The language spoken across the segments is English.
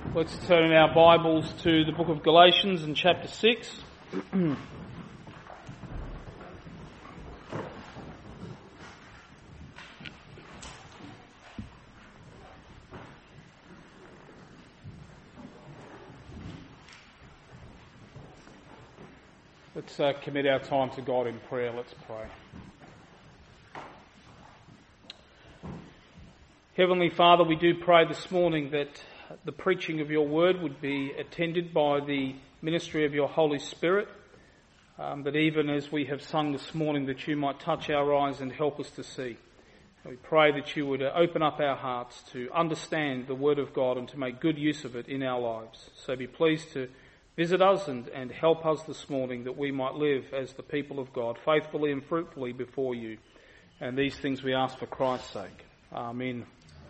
Let's turn in our Bibles to the book of Galatians in chapter 6. Let's commit our time to God in prayer. Let's pray. Heavenly Father, we do pray this morning that the preaching of your word would be attended by the ministry of your Holy Spirit, that even as we have sung this morning, that you might touch our eyes and help us to see. And we pray that you would open up our hearts to understand the word of God and to make good use of it in our lives. So be pleased to visit us and help us this morning that we might live as the people of God, faithfully and fruitfully before you. And these things we ask for Christ's sake. Amen.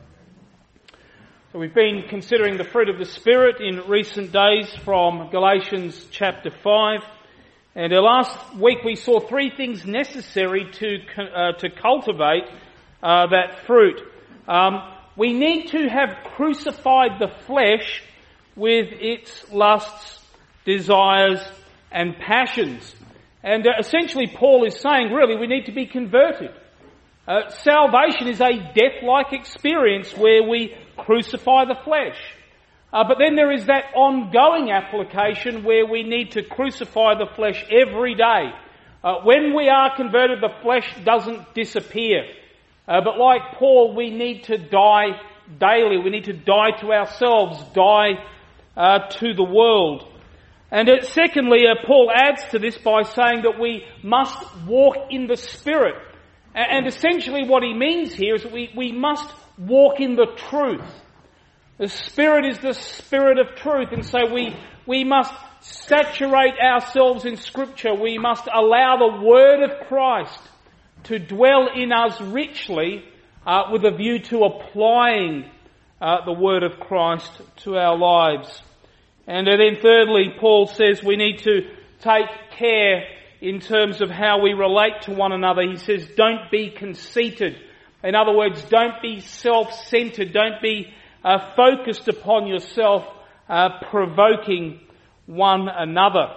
So we've been considering the fruit of the Spirit in recent days from Galatians chapter 5. And last week we saw three things necessary to cultivate that fruit. We need to have crucified the flesh with its lusts, desires and passions. And essentially Paul is saying, really, we need to be converted. Salvation is a death-like experience where we crucify the flesh. But then there is that ongoing application where we need to crucify the flesh every day. When we are converted, the flesh doesn't disappear. But like Paul, we need to die daily. We need to die to ourselves, die to the world. And secondly, Paul adds to this by saying that we must walk in the Spirit. And essentially what he means here is that we must walk in the truth. The Spirit is the Spirit of truth, and so we must saturate ourselves in Scripture. We must allow the Word of Christ to dwell in us richly with a view to applying the Word of Christ to our lives. And then thirdly, Paul says we need to take care in terms of how we relate to one another. He says, don't be conceited. In other words, don't be self-centered. Don't be focused upon yourself, provoking one another.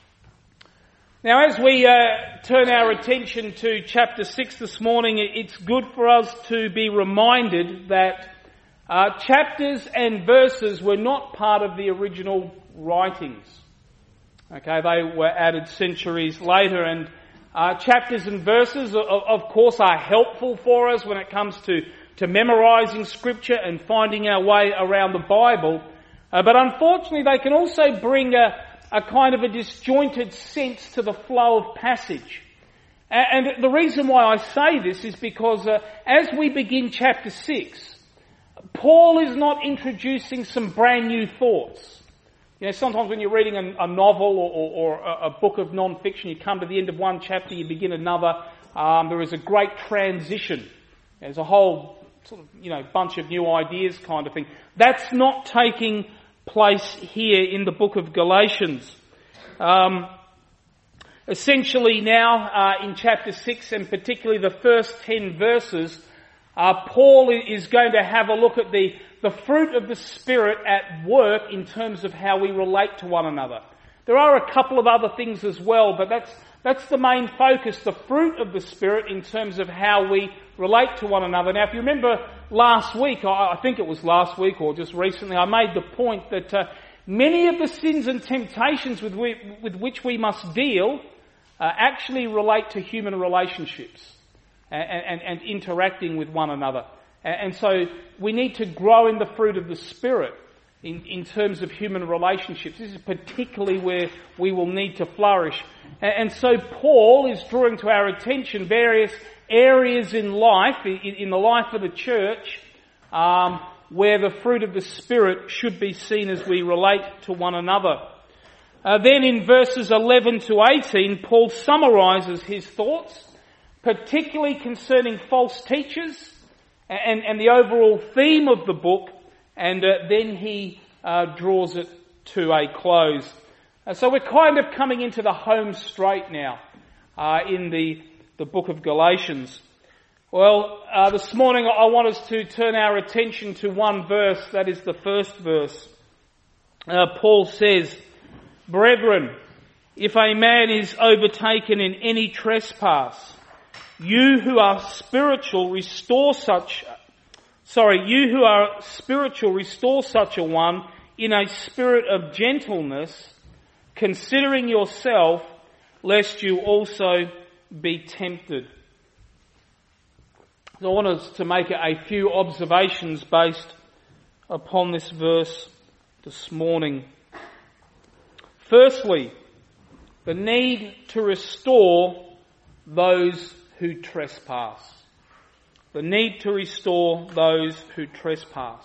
Now, as we turn our attention to chapter 6 this morning, it's good for us to be reminded that chapters and verses were not part of the original writings. Okay, they were added centuries later, and chapters and verses, of course, are helpful for us when it comes to memorising Scripture and finding our way around the Bible. But unfortunately, they can also bring a kind of a disjointed sense to the flow of passage. And the reason why I say this is because as we begin chapter 6, Paul is not introducing some brand new thoughts. You know, sometimes when you're reading a novel or a book of non-fiction, you come to the end of one chapter, you begin another. There is a great transition. There's a whole sort of, bunch of new ideas kind of thing. That's not taking place here in the book of Galatians. Essentially now, in chapter 6 and particularly the first 10 verses, Paul is going to have a look at the fruit of the Spirit at work in terms of how we relate to one another. There are a couple of other things as well, but that's the main focus, the fruit of the Spirit in terms of how we relate to one another. Now, if you remember last week, I think it was last week or just recently, I made the point that many of the sins and temptations with which we must deal actually relate to human relationships and interacting with one another. And so we need to grow in the fruit of the Spirit in terms of human relationships. This is particularly where we will need to flourish. And so Paul is drawing to our attention various areas in life, in the life of the church, where the fruit of the Spirit should be seen as we relate to one another. Then in verses 11 to 18, Paul summarises his thoughts, particularly concerning false teachers and the overall theme of the book, and then he draws it to a close. So we're kind of coming into the home straight now in the book of Galatians. Well, this morning I want us to turn our attention to one verse, that is the first verse Paul says, "Brethren, if a man is overtaken in any trespass, you who are spiritual restore such a one in a spirit of gentleness, considering yourself, lest you also be tempted." So I want us to make a few observations based upon this verse this morning. Firstly, the need to restore those who trespass. The need to restore those who trespass.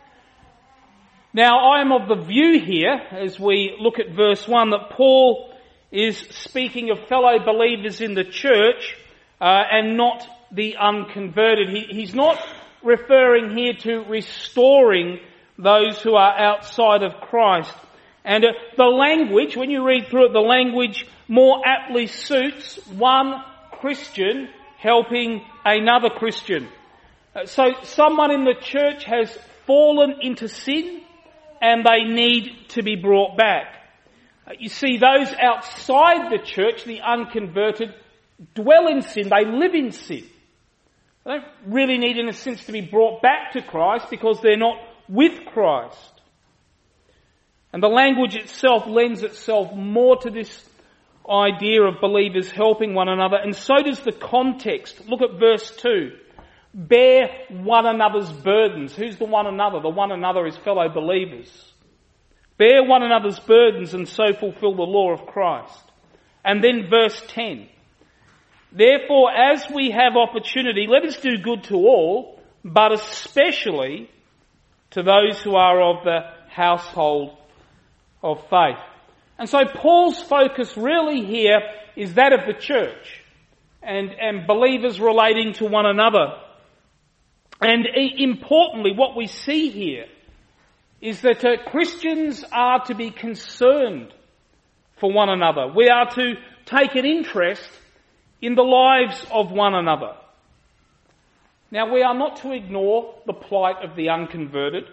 Now, I am of the view here, as we look at verse 1, that Paul is speaking of fellow believers in the church and not the unconverted. He's not referring here to restoring those who are outside of Christ. And the language, when you read through it, the language more aptly suits one Christian helping another Christian. So someone in the church has fallen into sin and they need to be brought back. You see, those outside the church, the unconverted, dwell in sin. They live in sin. They don't really need, in a sense, to be brought back to Christ because they're not with Christ. And the language itself lends itself more to this idea of believers helping one another, and so does the context. Look at verse 2. Bear one another's burdens. Who's the one another? The one another is fellow believers. Bear one another's burdens and so fulfill the law of Christ. And then verse 10. Therefore, as we have opportunity, let us do good to all, but especially to those who are of the household of faith. And so Paul's focus really here is that of the church and believers relating to one another. And importantly, what we see here is that Christians are to be concerned for one another. We are to take an interest in the lives of one another. Now, we are not to ignore the plight of the unconverted,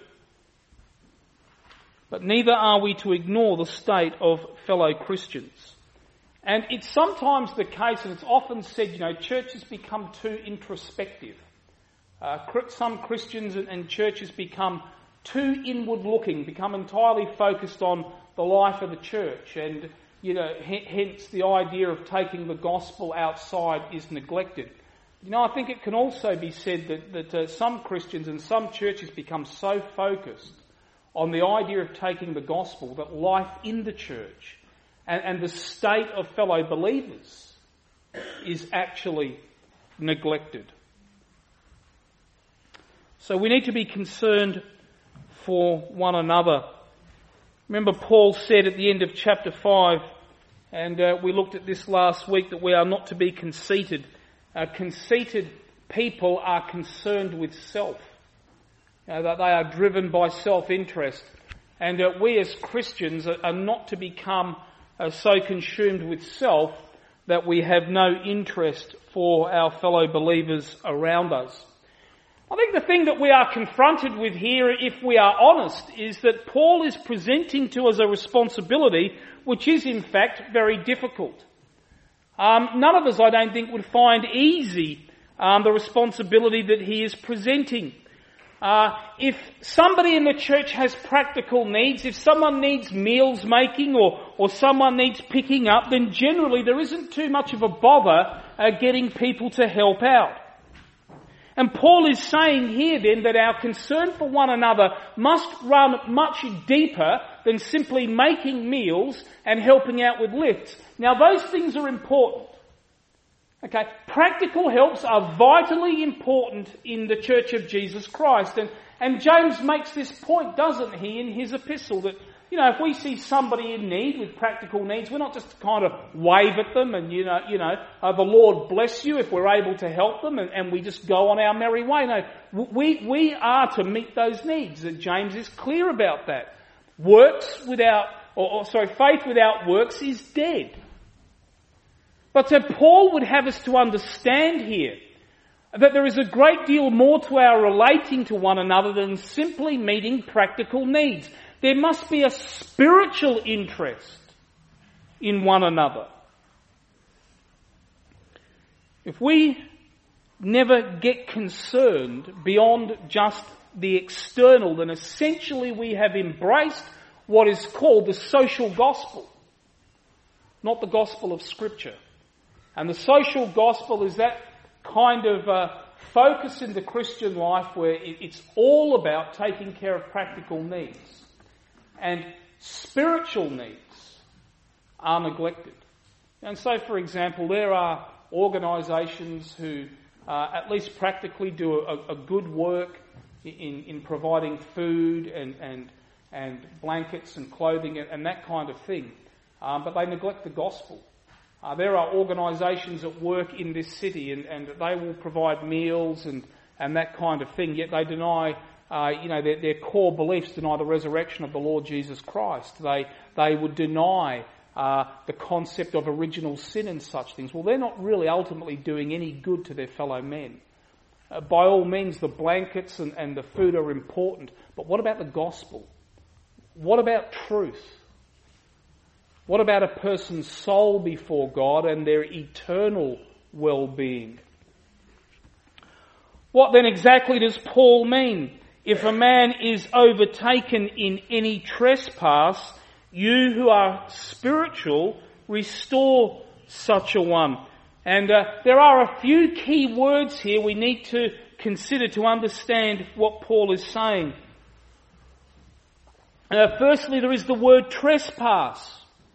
but neither are we to ignore the state of fellow Christians. And it's sometimes the case, and it's often said, churches become too introspective. Some Christians and churches become too inward-looking, become entirely focused on the life of the church, and hence the idea of taking the gospel outside is neglected. I think it can also be said that some Christians and some churches become so focused on the idea of taking the gospel that life in the church and the state of fellow believers is actually neglected. So we need to be concerned for one another. Remember, Paul said at the end of chapter 5, and we looked at this last week, that we are not to be conceited. Conceited people are concerned with self. That they are driven by self-interest. And we as Christians are not to become so consumed with self that we have no interest for our fellow believers around us. I think the thing that we are confronted with here, if we are honest, is that Paul is presenting to us a responsibility which is in fact very difficult. None of us, I don't think, would find easy the responsibility that he is presenting. If somebody in the church has practical needs, if someone needs meals making or someone needs picking up, then generally there isn't too much of a bother getting people to help out. And Paul is saying here then that our concern for one another must run much deeper than simply making meals and helping out with lifts. Now those things are important. Okay, practical helps are vitally important in the Church of Jesus Christ. And James makes this point, doesn't he, in his epistle, that, if we see somebody in need with practical needs, we're not just to kind of wave at them and, the Lord bless you if we're able to help them and we just go on our merry way. No, we are to meet those needs. James is clear about that. Faith without works is dead. But so Paul would have us to understand here that there is a great deal more to our relating to one another than simply meeting practical needs. There must be a spiritual interest in one another. If we never get concerned beyond just the external, then essentially we have embraced what is called the social gospel, not the gospel of Scripture. And the social gospel is that kind of focus in the Christian life where it's all about taking care of practical needs. And spiritual needs are neglected. And so, for example, there are organisations who at least practically do a good work in providing food and blankets and clothing and that kind of thing. But they neglect the gospel. There are organisations that work in this city and they will provide meals and that kind of thing, yet they deny, their core beliefs deny the resurrection of the Lord Jesus Christ. They would deny the concept of original sin and such things. Well, they're not really ultimately doing any good to their fellow men. By all means, the blankets and the food are important, but what about the gospel? What about truth? What about a person's soul before God and their eternal well-being? What then exactly does Paul mean? If a man is overtaken in any trespass, you who are spiritual, restore such a one. And there are a few key words here we need to consider to understand what Paul is saying. Firstly, there is the word trespass.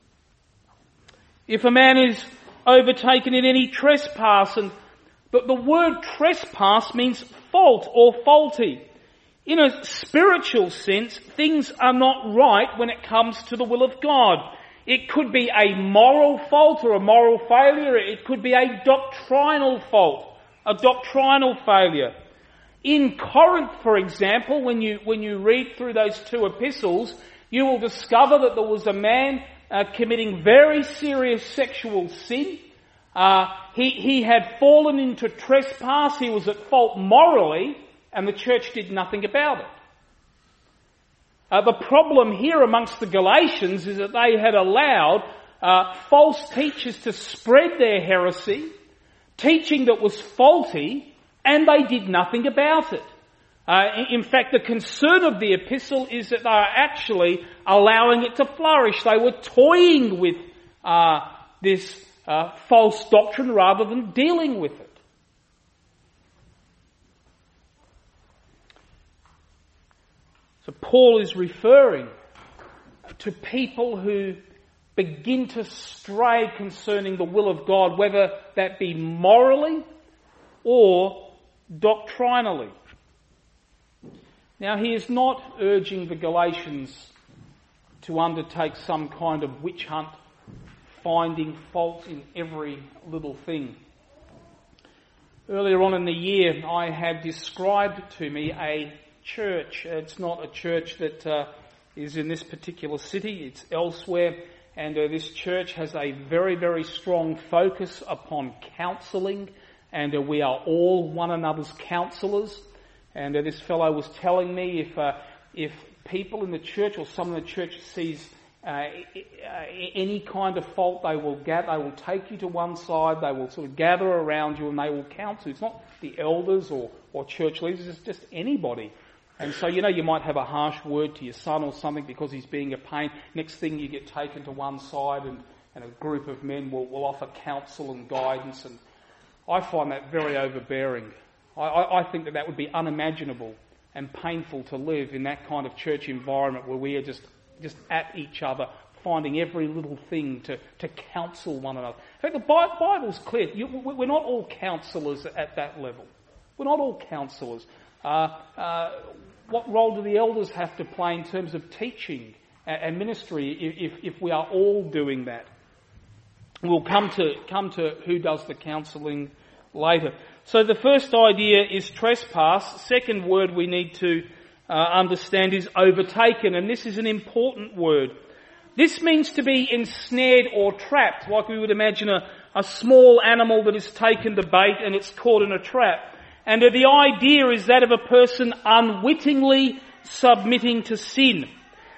If a man is overtaken in any trespass, but the word trespass means fault or faulty. In a spiritual sense, things are not right when it comes to the will of God. It could be a moral fault or a moral failure. It could be a doctrinal fault, a doctrinal failure. In Corinth, for example, when you read through those two epistles, you will discover that there was a man committing very serious sexual sin. He had fallen into trespass. He was at fault morally, and the church did nothing about it. The problem here amongst the Galatians is that they had allowed false teachers to spread their heresy, teaching that was faulty, and they did nothing about it. In fact, the concern of the epistle is that they are actually allowing it to flourish. They were toying with this false doctrine rather than dealing with it. So Paul is referring to people who begin to stray concerning the will of God, whether that be morally or doctrinally. Now, he is not urging the Galatians to undertake some kind of witch hunt, finding fault in every little thing. Earlier on in the year, I had described to me a church. It's not a church that is in this particular city, it's elsewhere. And this church has a very, very strong focus upon counselling, and we are all one another's counsellors. And this fellow was telling me if people in the church or someone in the church sees any kind of fault, they will take you to one side, they will sort of gather around you and they will counsel. It's not the elders or church leaders, it's just anybody. And so, you might have a harsh word to your son or something because he's being a pain. Next thing you get taken to one side and a group of men will offer counsel and guidance. And I find that very overbearing. I think that would be unimaginable and painful to live in that kind of church environment where we are just at each other, finding every little thing to counsel one another. In fact, the Bible's clear. We're not all counsellors at that level. We're not all counsellors. What role do the elders have to play in terms of teaching and ministry if we are all doing that? We'll come to who does the counselling later. So the first idea is trespass. Second word we need to understand is overtaken, and this is an important word. This means to be ensnared or trapped, like we would imagine a small animal that is taken to bait and it's caught in a trap. And the idea is that of a person unwittingly submitting to sin.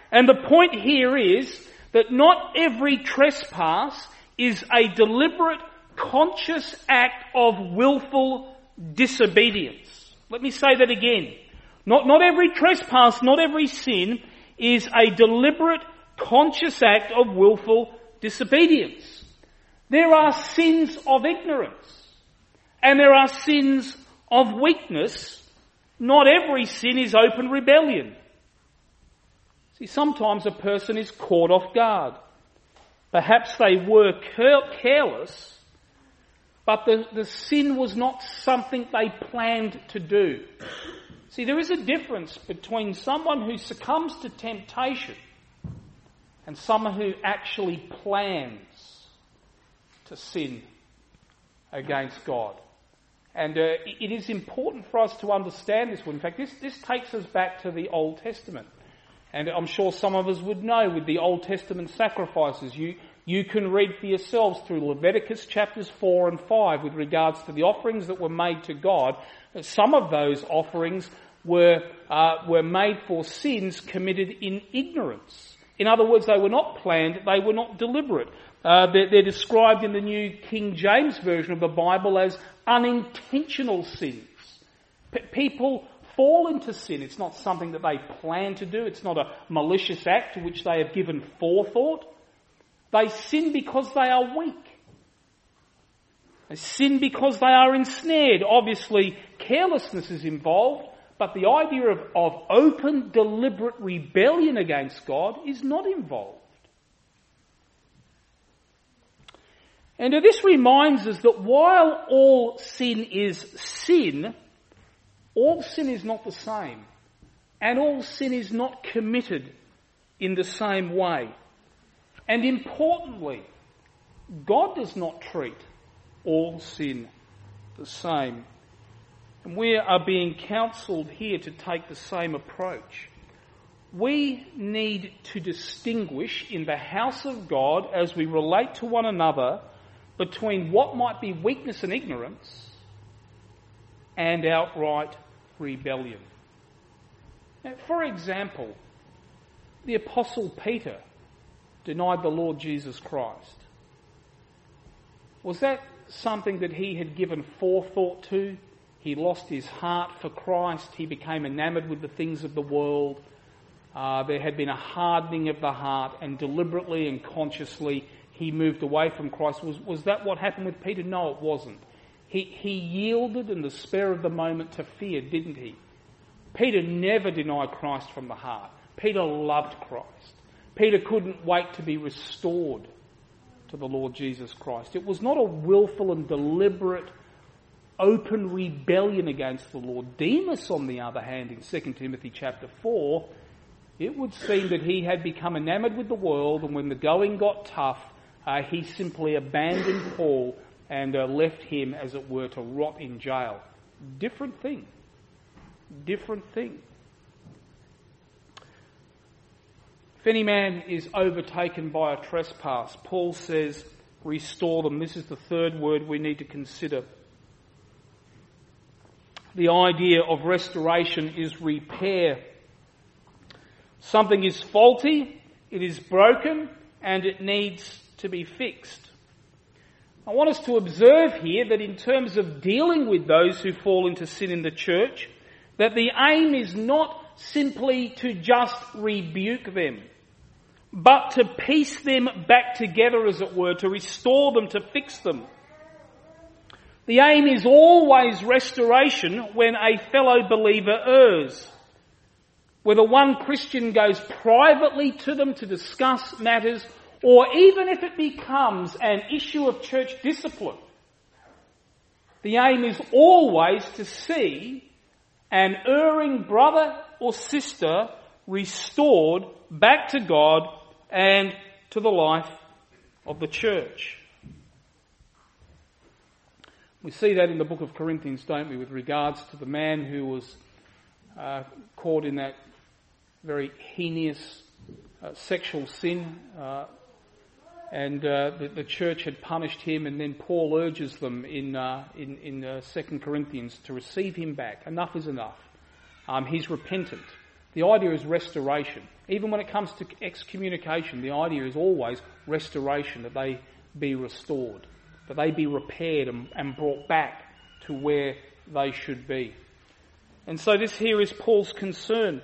And the point here is that not every trespass is a deliberate, conscious act of willful disobedience. Let me say that again. Not every trespass, not every sin is a deliberate, conscious act of willful disobedience. There are sins of ignorance, and there are sins of weakness. Not every sin is open rebellion. See, sometimes a person is caught off guard. Perhaps they were careless, but the sin was not something they planned to do. See, there is a difference between someone who succumbs to temptation and someone who actually plans to sin against God. And it is important for us to understand this one. In fact, this takes us back to the Old Testament. And I'm sure some of us would know with the Old Testament sacrifices, you can read for yourselves through Leviticus chapters 4 and 5 with regards to the offerings that were made to God. Some of those offerings were made for sins committed in ignorance. In other words, they were not planned, they were not deliberate. They're described in the New King James Version of the Bible as unintentional sins. People fall into sin. It's not something that they plan to do. It's not a malicious act to which they have given forethought. They sin because they are weak. They sin because they are ensnared. Obviously, carelessness is involved, but the idea of open, deliberate rebellion against God is not involved. And this reminds us that while all sin is sin, all sin is not the same. And all sin is not committed in the same way. And importantly, God does not treat all sin the same. And we are being counselled here to take the same approach. We need to distinguish in the house of God as we relate to one another between what might be weakness and ignorance and outright rebellion. Now, for example, the Apostle Peter denied the Lord Jesus Christ. Was that something that he had given forethought to? He lost his heart for Christ. He became enamoured with the things of the world. There had been a hardening of the heart, and deliberately and consciously he moved away from Christ. Was that what happened with Peter? No, it wasn't. He yielded in the spur of the moment to fear, didn't he? Peter never denied Christ from the heart. Peter loved Christ. Peter couldn't wait to be restored to the Lord Jesus Christ. It was not a willful and deliberate open rebellion against the Lord. Demas, on the other hand, in 2 Timothy chapter 4, it would seem that he had become enamoured with the world, and when the going got tough, he simply abandoned Paul and left him, as it were, to rot in jail. Different thing. Different thing. If any man is overtaken by a trespass, Paul says, restore them. This is the third word we need to consider. The idea of restoration is repair. Something is faulty, it is broken, and it needs to be fixed. I want us to observe here that in terms of dealing with those who fall into sin in the church, that the aim is not simply to just rebuke them, but to piece them back together, as it were, to restore them, to fix them. The aim is always restoration when a fellow believer errs. Whether one Christian goes privately to them to discuss matters, or even if it becomes an issue of church discipline, the aim is always to see an erring brother or sister restored back to God and to the life of the church. We see that in the book of Corinthians, don't we, with regards to the man who was caught in that very heinous sexual sin, and the church had punished him, and then Paul urges them in 2 Corinthians to receive him back. Enough is enough. He's repentant. The idea is restoration. Even when it comes to excommunication, the idea is always restoration, that they be restored, that they be repaired and brought back to where they should be. And so this here is Paul's concern.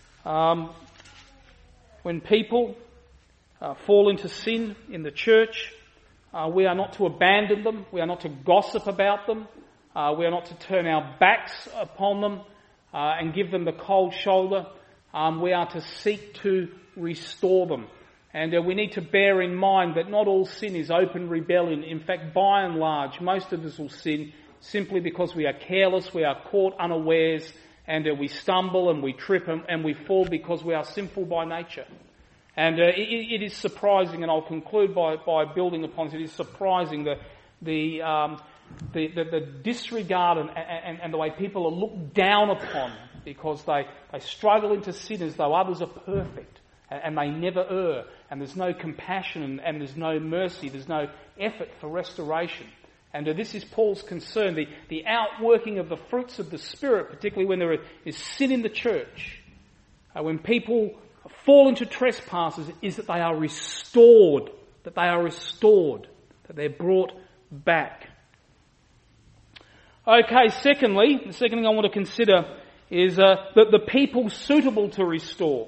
When people fall into sin in the church, we are not to abandon them, we are not to gossip about them, we are not to turn our backs upon them and give them the cold shoulder. We are to seek to restore them. And we need to bear in mind that not all sin is open rebellion. In fact, by and large, most of us will sin simply because we are careless, we are caught unawares, and we stumble and we trip and we fall because we are sinful by nature. And it is surprising, and I'll conclude by building upon it. It is surprising the disregard and the way people are looked down upon because they struggle into sin as though others are perfect and they never err, and there's no compassion and there's no mercy, there's no effort for restoration. And this is Paul's concern, the outworking of the fruits of the Spirit, particularly when there is sin in the church, when people fall into trespasses, is that they are restored, that they're brought back. Okay, secondly, the second thing I want to consider is that the people suitable to restore.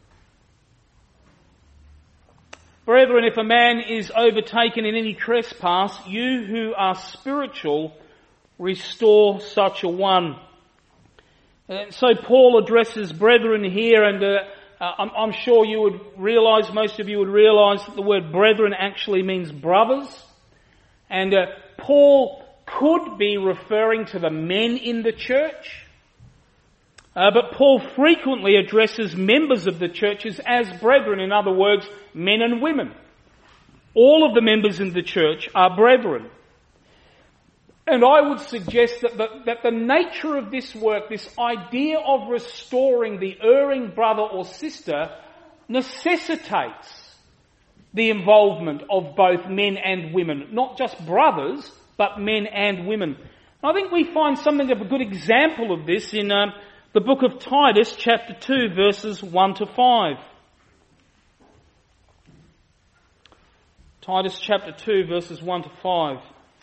Brethren, if a man is overtaken in any trespass, you who are spiritual, restore such a one. And so Paul addresses brethren here, and I'm sure you would realise, most of you would realise that the word brethren actually means brothers. And Paul could be referring to the men in the church, but Paul frequently addresses members of the churches as brethren, in other words, men and women. All of the members in the church are brethren. And I would suggest that the nature of this work, this idea of restoring the erring brother or sister, necessitates the involvement of both men and women, not just brothers, but men and women. I think we find something of a good example of this in the book of Titus, chapter 2, verses 1 to 5. Titus chapter 2, verses 1 to 5.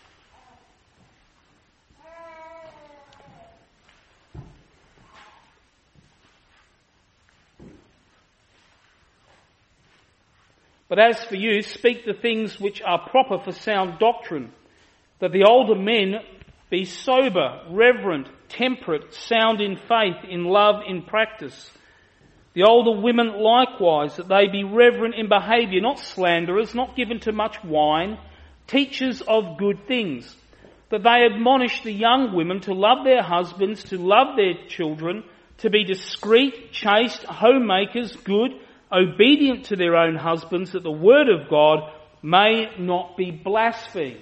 But as for you, speak the things which are proper for sound doctrine, that the older men be sober, reverent, temperate, sound in faith, in love, in practice. The older women likewise, that they be reverent in behaviour, not slanderers, not given to much wine, teachers of good things, that they admonish the young women to love their husbands, to love their children, to be discreet, chaste, homemakers, good, obedient to their own husbands, that the word of God may not be blasphemed.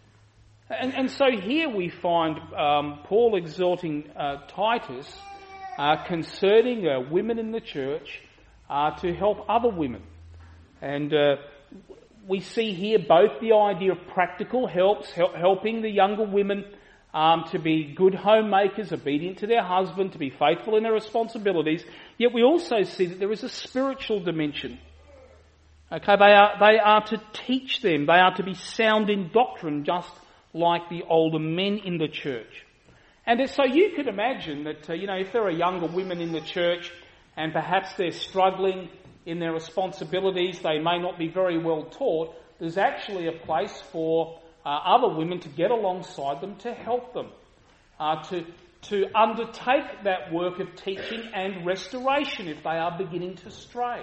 And so here we find Paul exhorting Titus concerning women in the church to help other women. And we see here both the idea of practical helping the younger women to be good homemakers, obedient to their husband, to be faithful in their responsibilities. Yet we also see that there is a spiritual dimension. Okay, they are to teach them. They are to be sound in doctrine, just like the older men in the church. And so you could imagine that, if there are younger women in the church and perhaps they're struggling in their responsibilities, they may not be very well taught, there's actually a place for other women to get alongside them to help them, to undertake that work of teaching and restoration if they are beginning to stray.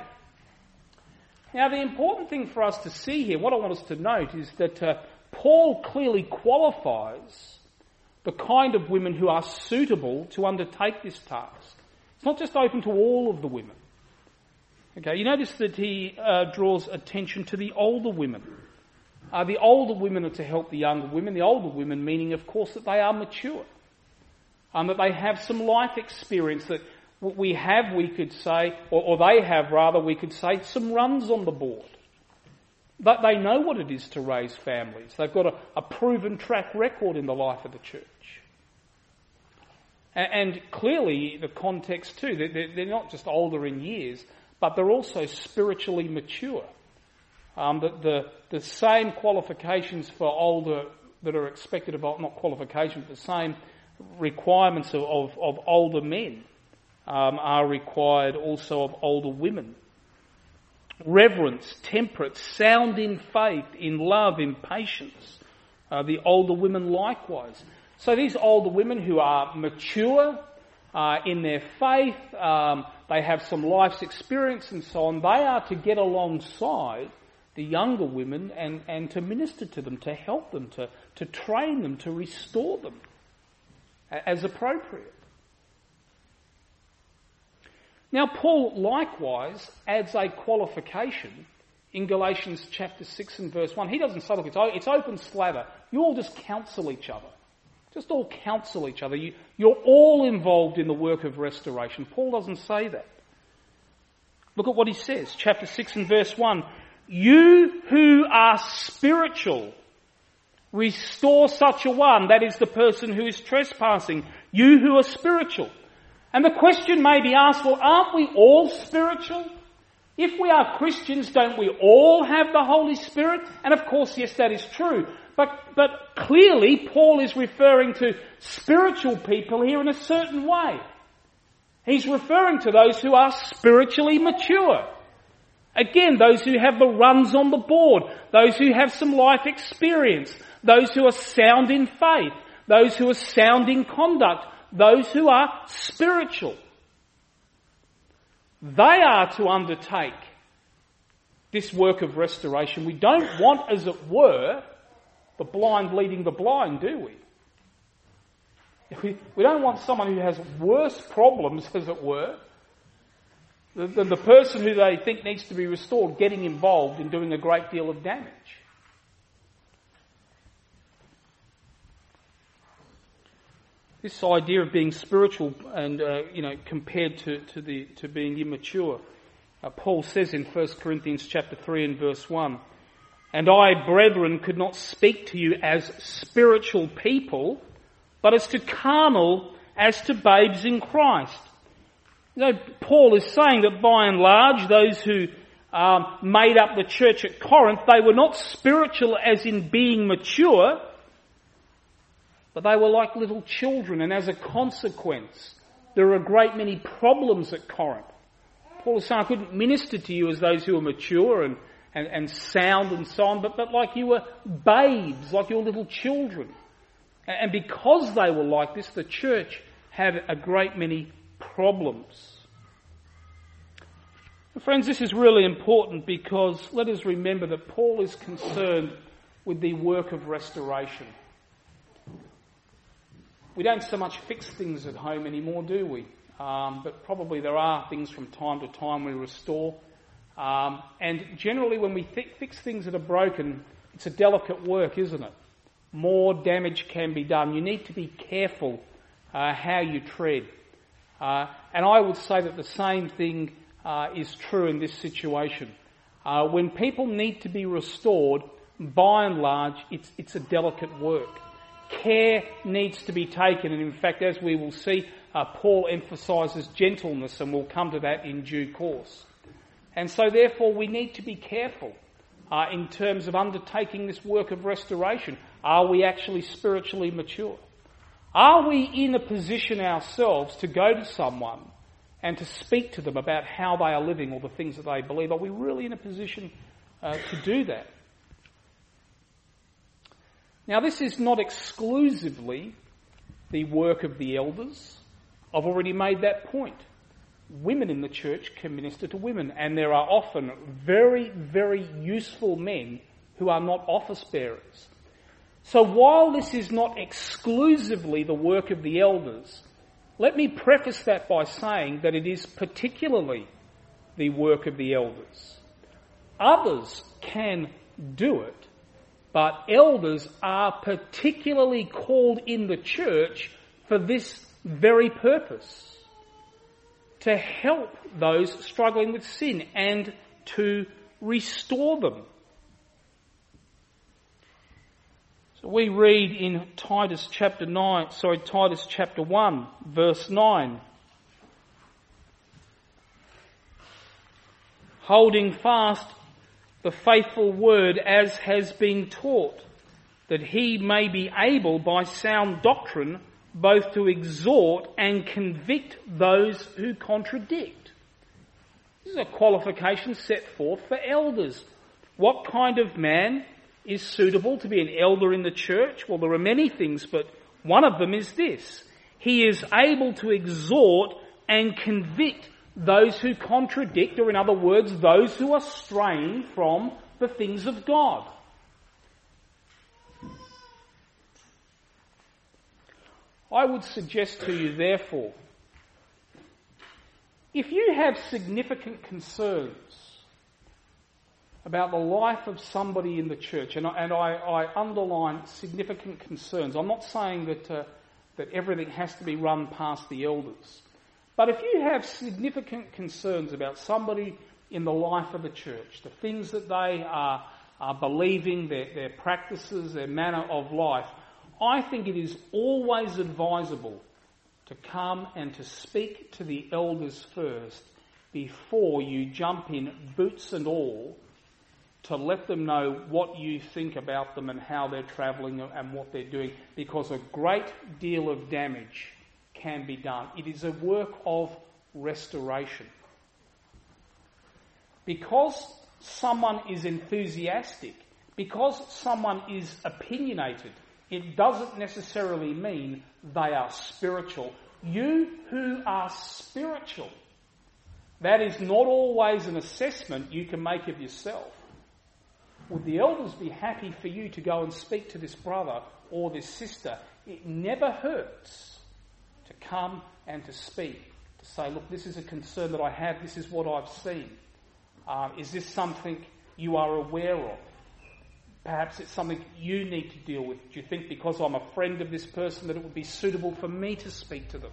Now, the important thing for us to see here, what I want us to note, is that Paul clearly qualifies the kind of women who are suitable to undertake this task. It's not just open to all of the women. Okay, you notice that he draws attention to the older women. The older women are to help the younger women. The older women meaning, of course, that they are mature. That they have some life experience, that we have, we could say, or they have rather, we could say, some runs on the board. But they know what it is to raise families. They've got a proven track record in the life of the church. And clearly the context too, they're not just older in years, but they're also spiritually mature. The same qualifications for older that are expected of, not qualifications, but the same requirements of older men are required also of older women. Reverence, temperate, sound in faith, in love, in patience. The older women likewise. So these older women who are mature in their faith, they have some life's experience and so on, they are to get alongside the younger women and to minister to them, to help them, to train them, to restore them as appropriate. Now Paul likewise adds a qualification in Galatians chapter 6 and verse 1. He doesn't say, look, it's open slather. You all just counsel each other. Just all counsel each other. You're all involved in the work of restoration. Paul doesn't say that. Look at what he says, chapter 6 and verse 1. You who are spiritual, restore such a one, that is the person who is trespassing. You who are spiritual. And the question may be asked, well, aren't we all spiritual? If we are Christians, don't we all have the Holy Spirit? And of course, yes, that is true. But clearly, Paul is referring to spiritual people here in a certain way. He's referring to those who are spiritually mature. Again, those who have the runs on the board, those who have some life experience, those who are sound in faith, those who are sound in conduct, those who are spiritual. They are to undertake this work of restoration. We don't want, as it were, the blind leading the blind, do we? We don't want someone who has worse problems, as it were, than the person who they think needs to be restored getting involved in doing a great deal of damage. This idea of being spiritual and compared to being immature, Paul says in 1 Corinthians chapter 3 and verse 1, "And I, brethren, could not speak to you as spiritual people, but as to carnal, as to babes in Christ." Paul is saying that by and large, those who made up the church at Corinth, they were not spiritual as in being mature, but they were like little children, and as a consequence, there are a great many problems at Corinth. Paul is saying, I couldn't minister to you as those who are mature and sound and so on, but like you were babes, like your little children. And because they were like this, the church had a great many problems. Friends, this is really important because let us remember that Paul is concerned with the work of restoration. We don't so much fix things at home anymore, do we? But probably there are things from time to time we restore. And generally when we fix things that are broken, it's a delicate work, isn't it? More damage can be done. You need to be careful how you tread. And I would say that the same thing is true in this situation. When people need to be restored, by and large, it's a delicate work. Care needs to be taken, and in fact, as we will see, Paul emphasises gentleness, and we'll come to that in due course. And so therefore we need to be careful in terms of undertaking this work of restoration. Are we actually spiritually mature? Are we in a position ourselves to go to someone and to speak to them about how they are living or the things that they believe? Are we really in a position to do that? Now, this is not exclusively the work of the elders. I've already made that point. Women in the church can minister to women, and there are often very, very useful men who are not office bearers. So while this is not exclusively the work of the elders, let me preface that by saying that it is particularly the work of the elders. Others can do it, but elders are particularly called in the church for this very purpose, to help those struggling with sin and to restore them. So we read in Titus chapter 1, verse 9. Holding fast the faithful word as has been taught, that he may be able by sound doctrine both to exhort and convict those who contradict. This is a qualification set forth for elders. What kind of man is suitable to be an elder in the church? Well, there are many things, but one of them is this. He is able to exhort and convict those who contradict, or in other words, those who are straying from the things of God. I would suggest to you, therefore, if you have significant concerns about the life of somebody in the church, and I underline significant concerns. I'm not saying that everything has to be run past the elders. But if you have significant concerns about somebody in the life of the church, the things that they are believing, their practices, their manner of life, I think it is always advisable to come and to speak to the elders first before you jump in, boots and all, to let them know what you think about them and how they're travelling and what they're doing, because a great deal of damage can be done. It is a work of restoration. Because someone is enthusiastic, because someone is opinionated, it doesn't necessarily mean they are spiritual. You who are spiritual, that is not always an assessment you can make of yourself. Would the elders be happy for you to go and speak to this brother or this sister? It never hurts to come and to speak, to say, look, this is a concern that I have, this is what I've seen. Is this something you are aware of? Perhaps it's something you need to deal with. Do you think because I'm a friend of this person that it would be suitable for me to speak to them?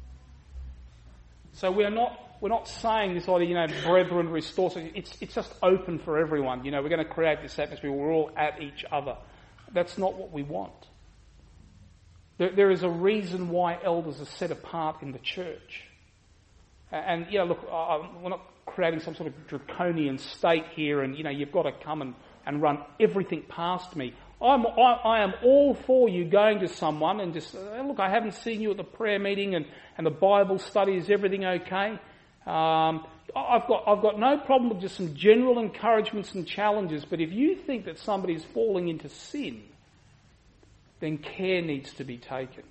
So we're not saying this idea, brethren, restore. It's just open for everyone. We're going to create this atmosphere where we're all at each other. That's not what we want. There is a reason why elders are set apart in the church. And, look, we're not creating some sort of draconian state here and, you've got to come and run everything past me. I am all for you going to someone and just, look, I haven't seen you at the prayer meeting and the Bible study. Is everything okay? I've got no problem with just some general encouragements and challenges, but if you think that somebody's falling into sin, then care needs to be taken.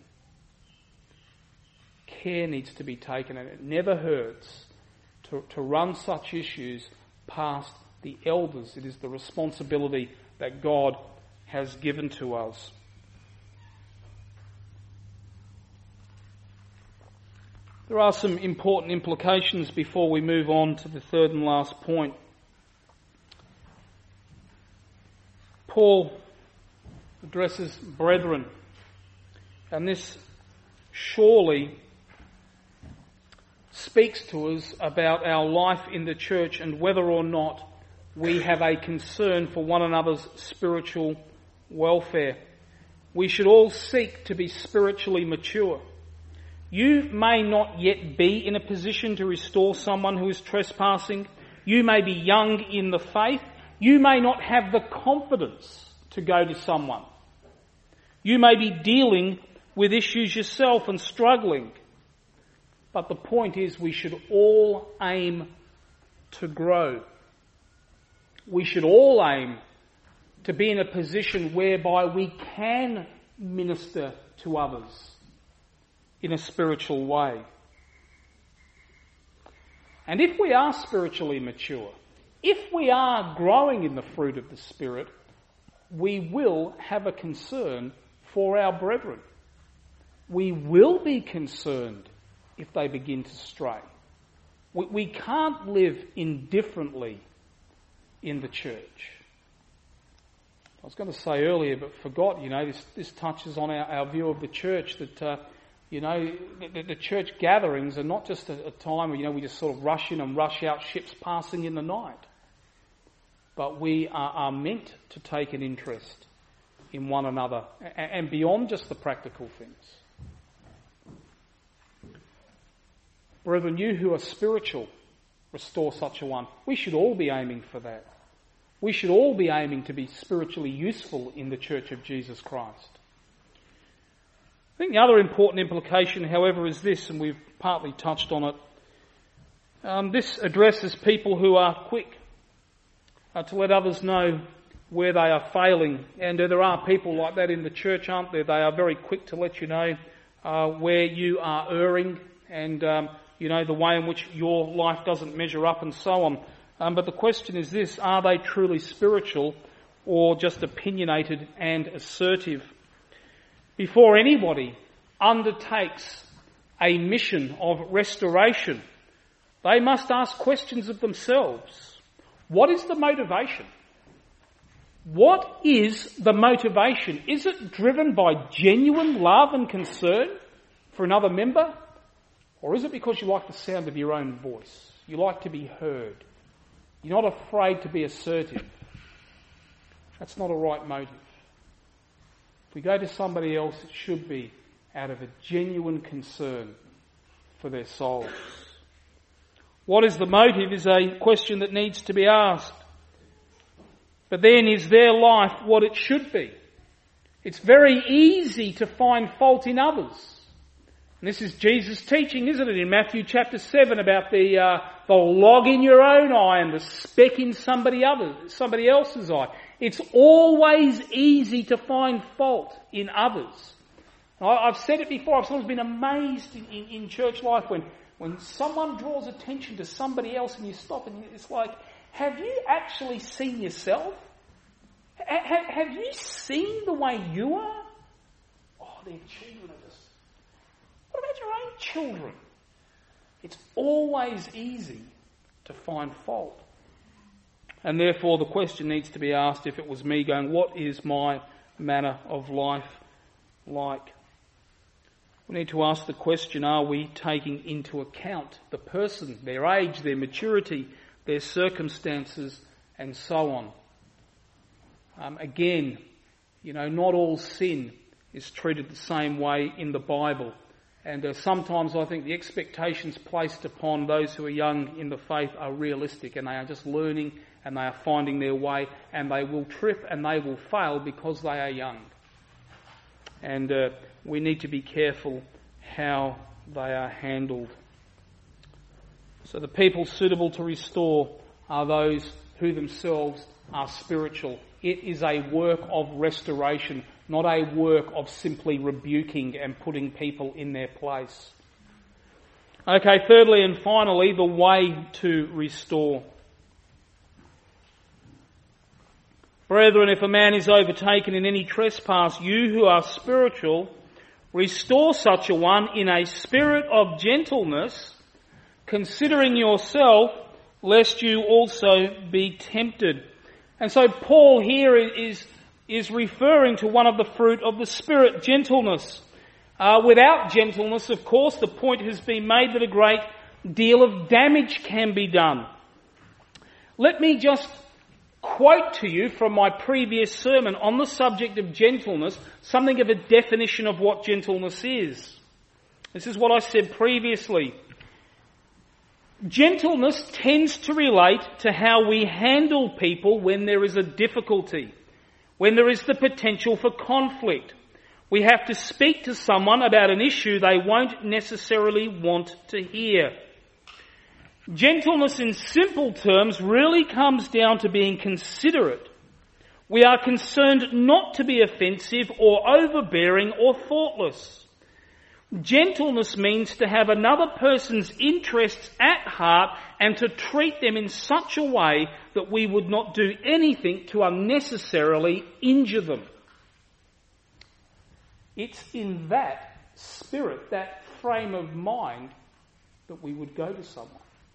Care needs to be taken, and it never hurts to run such issues past the elders. It is the responsibility that God has given to us. There are some important implications before we move on to the third and last point. Paul addresses brethren, and this surely speaks to us about our life in the church and whether or not we have a concern for one another's spiritual welfare. We should all seek to be spiritually mature. You may not yet be in a position to restore someone who is trespassing. You may be young in the faith. You may not have the confidence to go to someone. You may be dealing with issues yourself and struggling. But the point is, we should all aim to grow. We should all aim to be in a position whereby we can minister to others in a spiritual way. And if we are spiritually mature, if we are growing in the fruit of the Spirit, we will have a concern for our brethren. We will be concerned if they begin to stray. We can't live indifferently in the church. I was going to say earlier, but forgot, this touches on our view of the church, that, the church gatherings are not just a time where, we just sort of rush in and rush out, ships passing in the night. But we are meant to take an interest in one another and beyond just the practical things. Brethren, you who are spiritual, restore such a one. We should all be aiming for that. We should all be aiming to be spiritually useful in the Church of Jesus Christ. I think the other important implication, however, is this, and we've partly touched on it. This addresses people who are quick to let others know where they are failing. And there are people like that in the church, aren't there? They are very quick to let you know where you are erring and, the way in which your life doesn't measure up and so on. But the question is this: are they truly spiritual or just opinionated and assertive? Before anybody undertakes a mission of restoration, they must ask questions of themselves. What is the motivation? What is the motivation? Is it driven by genuine love and concern for another member? Or is it because you like the sound of your own voice? You like to be heard. You're not afraid to be assertive. That's not a right motive. If we go to somebody else, it should be out of a genuine concern for their souls. What is the motive is a question that needs to be asked. But then, is their life what it should be? It's very easy to find fault in others. And this is Jesus' teaching, isn't it, in Matthew chapter 7 about the log in your own eye and the speck in somebody else's eye. It's always easy to find fault in others. I've said it before, I've sometimes been amazed in church life when someone draws attention to somebody else and you stop and it's like, have you actually seen yourself? Have you seen the way you are? Oh, their children are just... What about your own children? It's always easy to find fault. And therefore the question needs to be asked, if it was me going, what is my manner of life like? We need to ask the question, are we taking into account the person, their age, their maturity, their circumstances, and so on? Again, not all sin is treated the same way in the Bible. And sometimes I think the expectations placed upon those who are young in the faith are realistic, and they are just learning and they are finding their way, and they will trip and they will fail because they are young. And we need to be careful how they are handled. So the people suitable to restore are those who themselves are spiritual. It is a work of restoration, not a work of simply rebuking and putting people in their place. Okay, thirdly and finally, the way to restore. Brethren, if a man is overtaken in any trespass, you who are spiritual, restore such a one in a spirit of gentleness, considering yourself, lest you also be tempted. And so Paul here is referring to one of the fruit of the Spirit, gentleness. Without gentleness, of course, the point has been made that a great deal of damage can be done. Let me just quote to you from my previous sermon on the subject of gentleness, something of a definition of what gentleness is. This is what I said previously. Gentleness tends to relate to how we handle people when there is a difficulty, when there is the potential for conflict. We have to speak to someone about an issue they won't necessarily want to hear. Gentleness in simple terms really comes down to being considerate. We are concerned not to be offensive or overbearing or thoughtless. Gentleness means to have another person's interests at heart and to treat them in such a way that we would not do anything to unnecessarily injure them. It's in that spirit, that frame of mind, that we would go to someone.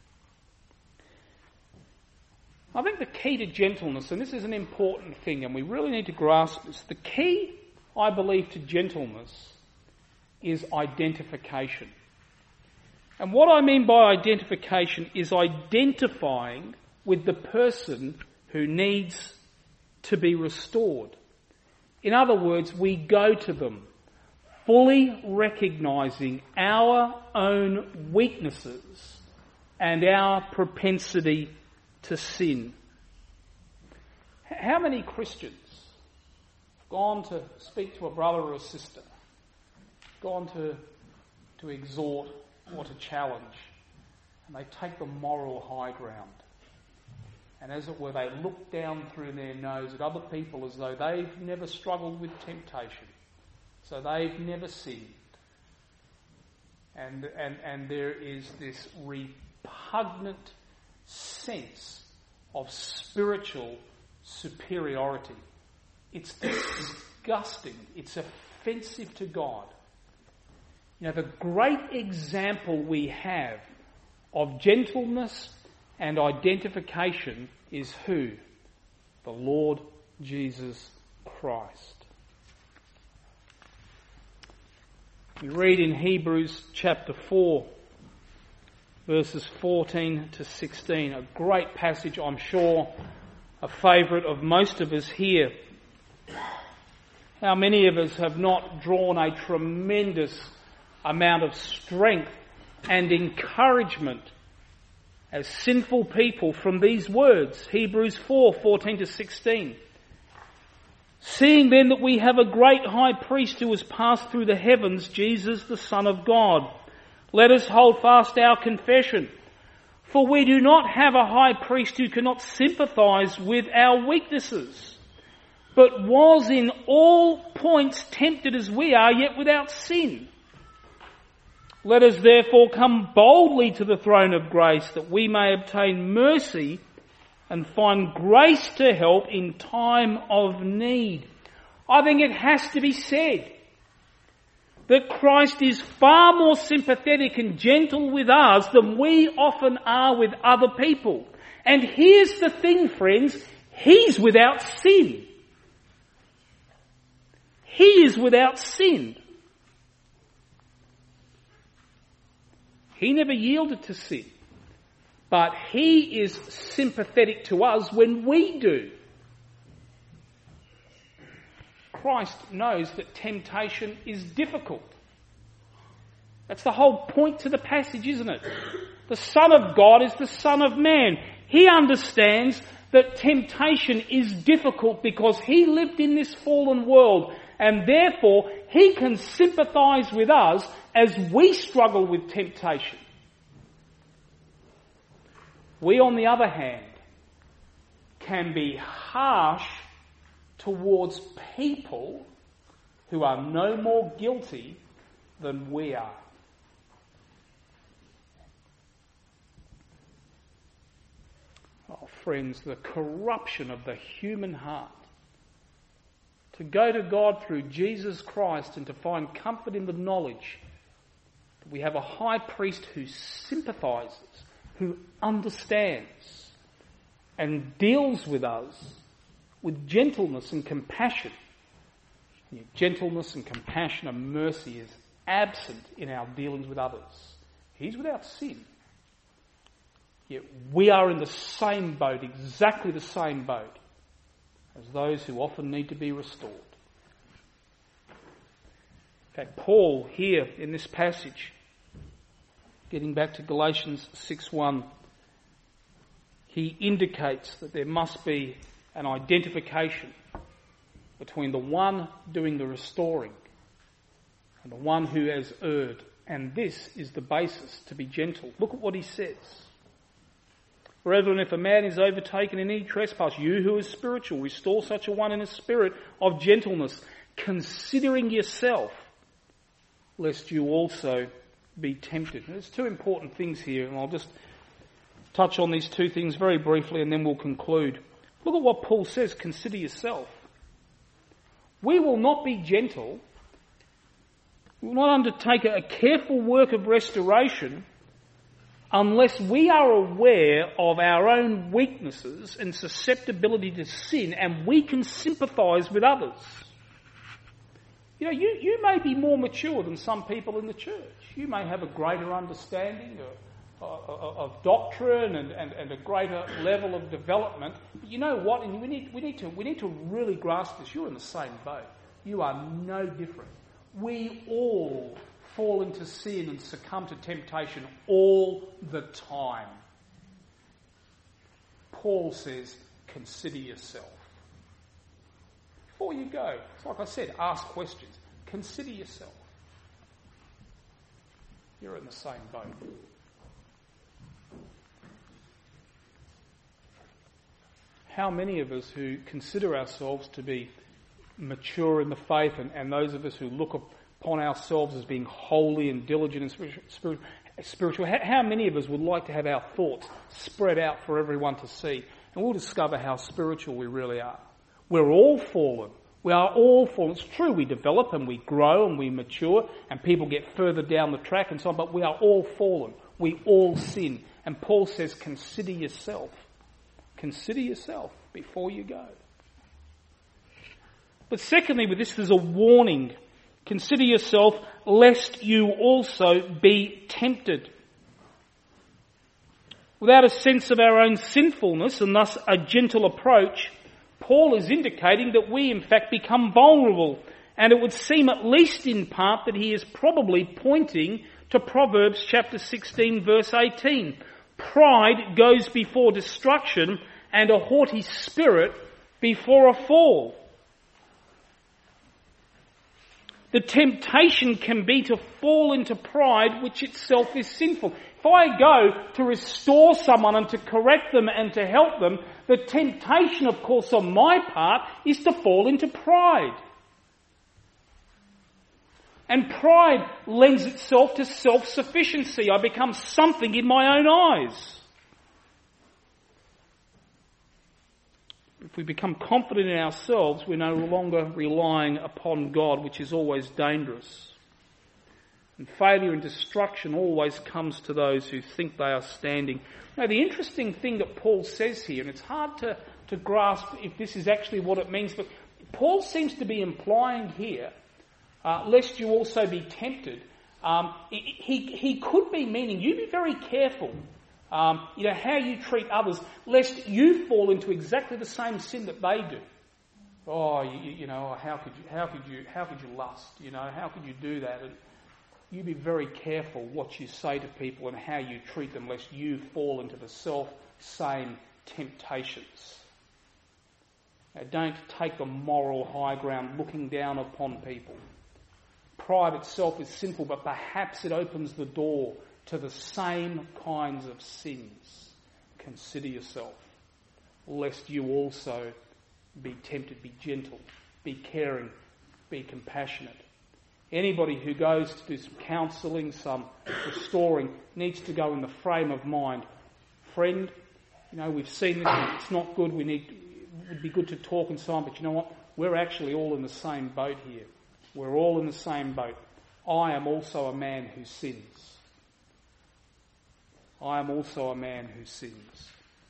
I think the key to gentleness, and this is an important thing, and we really need to grasp this, the key, I believe, to gentleness is identification. And what I mean by identification is identifying with the person who needs to be restored. In other words, we go to them fully recognising our own weaknesses and our propensity to sin. How many Christians have gone to speak to a brother or a sister, gone to exhort or to challenge, and they take the moral high ground? And as it were, they look down through their nose at other people as though they've never struggled with temptation, so they've never sinned. And there is this repugnant sense of spiritual superiority. It's disgusting. It's offensive to God. You know, the great example we have of gentleness and identification is who? The Lord Jesus Christ. We read in Hebrews chapter 4, verses 14 to 16, a great passage, I'm sure, a favourite of most of us here. How many of us have not drawn a tremendous amount of strength and encouragement as sinful people from these words? Hebrews 4, 14 to 16. Seeing then that we have a great high priest who has passed through the heavens, Jesus the Son of God, let us hold fast our confession. For we do not have a high priest who cannot sympathise with our weaknesses, but was in all points tempted as we are, yet without sin. Let us therefore come boldly to the throne of grace, that we may obtain mercy and find grace to help in time of need. I think it has to be said that Christ is far more sympathetic and gentle with us than we often are with other people. And here's the thing, friends, He's without sin. He is without sin. He never yielded to sin. But He is sympathetic to us when we do. Christ knows that temptation is difficult. That's the whole point to the passage, isn't it? The Son of God is the Son of Man. He understands that temptation is difficult because He lived in this fallen world, and therefore He can sympathise with us as we struggle with temptation. We, on the other hand, can be harsh towards people who are no more guilty than we are. Oh, friends, the corruption of the human heart. To go to God through Jesus Christ and to find comfort in the knowledge that we have a high priest who sympathises, who understands and deals with us with gentleness and compassion. And yet gentleness and compassion and mercy is absent in our dealings with others. He's without sin. Yet we are in the same boat, exactly the same boat, as those who often need to be restored. In fact, Paul here in this passage, getting back to Galatians 6:1, he indicates that there must be an identification between the one doing the restoring and the one who has erred. And this is the basis to be gentle. Look at what he says. Brethren, if a man is overtaken in any trespass, you who are spiritual, restore such a one in a spirit of gentleness, considering yourself, lest you also be tempted. There's two important things here, and I'll just touch on these two things very briefly and then we'll conclude. Look at what Paul says, consider yourself. We will not be gentle, we will not undertake a careful work of restoration unless we are aware of our own weaknesses and susceptibility to sin, and we can sympathise with others. You know, you may be more mature than some people in the church. You may have a greater understanding of doctrine and a greater level of development. But you know what? And we need to really grasp this. You're in the same boat. You are no different. We all fall into sin and succumb to temptation all the time. Paul says, consider yourself. Before you go, it's like I said, ask questions. Consider yourself. You're in the same boat. How many of us who consider ourselves to be mature in the faith and those of us who look upon ourselves as being holy and diligent and spiritual, how many of us would like to have our thoughts spread out for everyone to see? And we'll discover how spiritual we really are. We're all fallen. We are all fallen. It's true, we develop and we grow and we mature and people get further down the track and so on, but we are all fallen. We all sin. And Paul says, consider yourself. Consider yourself before you go. But secondly, with this, there's a warning. Consider yourself lest you also be tempted. Without a sense of our own sinfulness and thus a gentle approach, Paul is indicating that we in fact become vulnerable. And it would seem, at least in part, that he is probably pointing to Proverbs chapter 16 verse 18. Pride goes before destruction and a haughty spirit before a fall. The temptation can be to fall into pride, which itself is sinful. If I go to restore someone and to correct them and to help them, the temptation, of course, on my part is to fall into pride. And pride lends itself to self-sufficiency. I become something in my own eyes. If we become confident in ourselves, we're no longer relying upon God, which is always dangerous. And failure and destruction always comes to those who think they are standing. Now, the interesting thing that Paul says here, and it's hard to grasp if this is actually what it means, but Paul seems to be implying here, lest you also be tempted. He could be meaning, you be very careful. How you treat others, lest you fall into exactly the same sin that they do. How could you lust? How could you do that? And you be very careful what you say to people and how you treat them, lest you fall into the self-same temptations. Now, don't take the moral high ground looking down upon people. Pride itself is sinful, but perhaps it opens the door to the same kinds of sins. Consider yourself, lest you also be tempted. Be gentle, be caring, be compassionate. Anybody who goes to do some counselling, some restoring, needs to go in the frame of mind. Friend, we've seen this, it's not good, it would be good to talk and so on, but you know what? We're actually all in the same boat here. We're all in the same boat. I am also a man who sins. I am also a man who sins.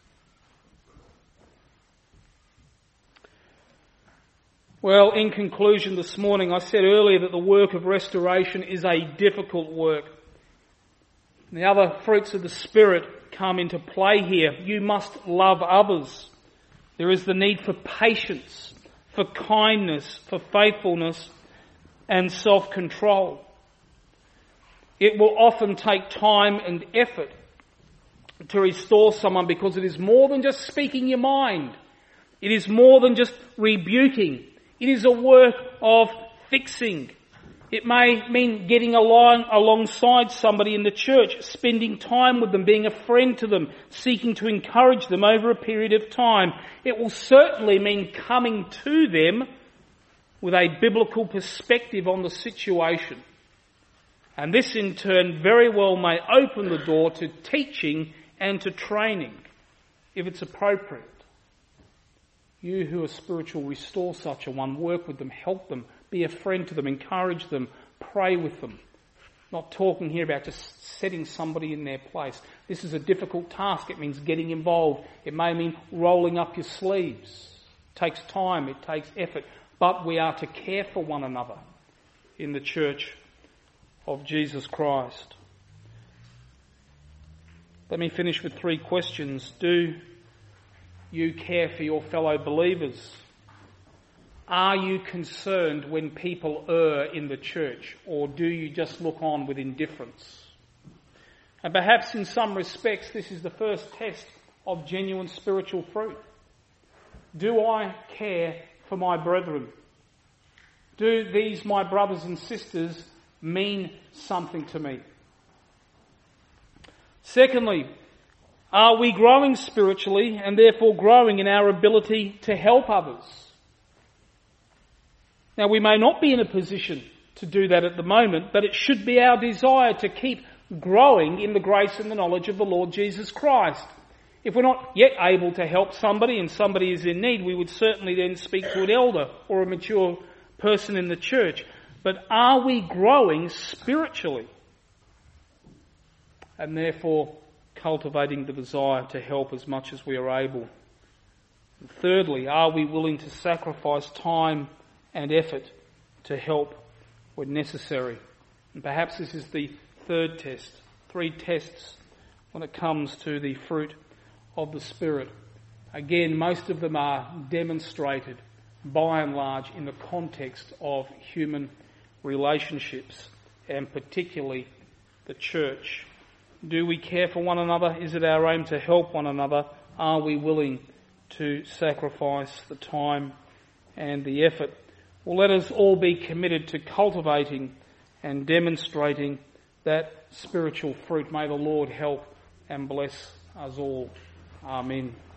Well, in conclusion this morning, I said earlier that the work of restoration is a difficult work. The other fruits of the Spirit come into play here. You must love others. There is the need for patience, for kindness, for faithfulness, and self-control. It will often take time and effort to restore someone, because it is more than just speaking your mind. It is more than just rebuking. It is a work of fixing. It may mean getting alongside somebody in the church, spending time with them, being a friend to them, seeking to encourage them over a period of time. It will certainly mean coming to them with a biblical perspective on the situation. And this in turn very well may open the door to teaching and to training, if it's appropriate. You who are spiritual, restore such a one, work with them, help them, be a friend to them, encourage them, pray with them. Not talking here about just setting somebody in their place. This is a difficult task. It means getting involved. It may mean rolling up your sleeves. It takes time, it takes effort. But we are to care for one another in the church of Jesus Christ. Let me finish with 3 questions. Do you care for your fellow believers? Are you concerned when people err in the church, or do you just look on with indifference? And perhaps in some respects this is the first test of genuine spiritual fruit. Do I care for my brethren? Do these, my brothers and sisters, mean something to me? Secondly, are we growing spiritually and therefore growing in our ability to help others? Now, we may not be in a position to do that at the moment, but it should be our desire to keep growing in the grace and the knowledge of the Lord Jesus Christ. If we're not yet able to help somebody and somebody is in need, we would certainly then speak to an elder or a mature person in the church. But are we growing spiritually? And therefore cultivating the desire to help as much as we are able. And thirdly, are we willing to sacrifice time and effort to help when necessary? And perhaps this is the third test. 3 tests when it comes to the fruit of the Spirit. Again, most of them are demonstrated by and large in the context of human relationships, and particularly the church. Do we care for one another? Is it our aim to help one another? Are we willing to sacrifice the time and the effort? Well, let us all be committed to cultivating and demonstrating that spiritual fruit. May the Lord help and bless us all. Amen.